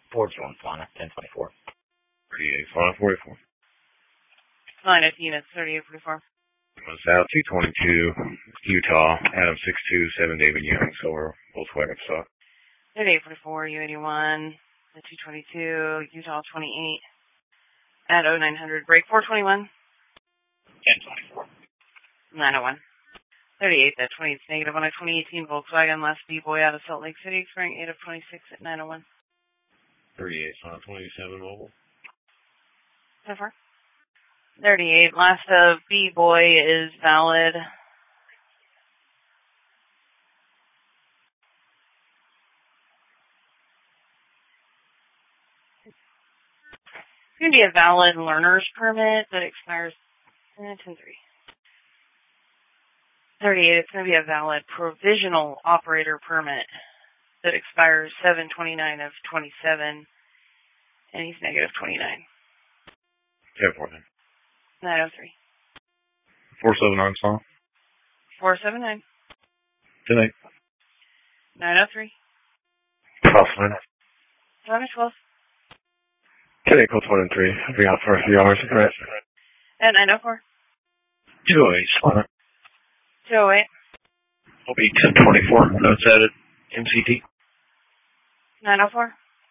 Ford's on Fauna, 1024. 38, Fauna 44. Fauna units, 3844. South 222, Utah, Adam 627, David Young, Silver, Volkswagen stock. 3844, U81, the 222, Utah 28, at 0900, break 421. 1024. 901. 38, that 20 is negative on a 2018 Volkswagen, last B-Boy out of Salt Lake City, expiring 8 of 26 at 901. 38, Fauna 27, mobile. So far. 38, last of B-Boy is valid. It's going to be a valid learner's permit that expires 10-3. 38, it's going to be a valid provisional operator permit that expires 7/29 of 27, and he's negative 29. 10-4 then. 903. 479 song. 479. 10-8. 903. 12-9. 1112. 10-8, code 23. I'll be out for a few hours. Correct. And 904. 208, Fauna. 208. I'll be 1024. Notes added. MCT. 904.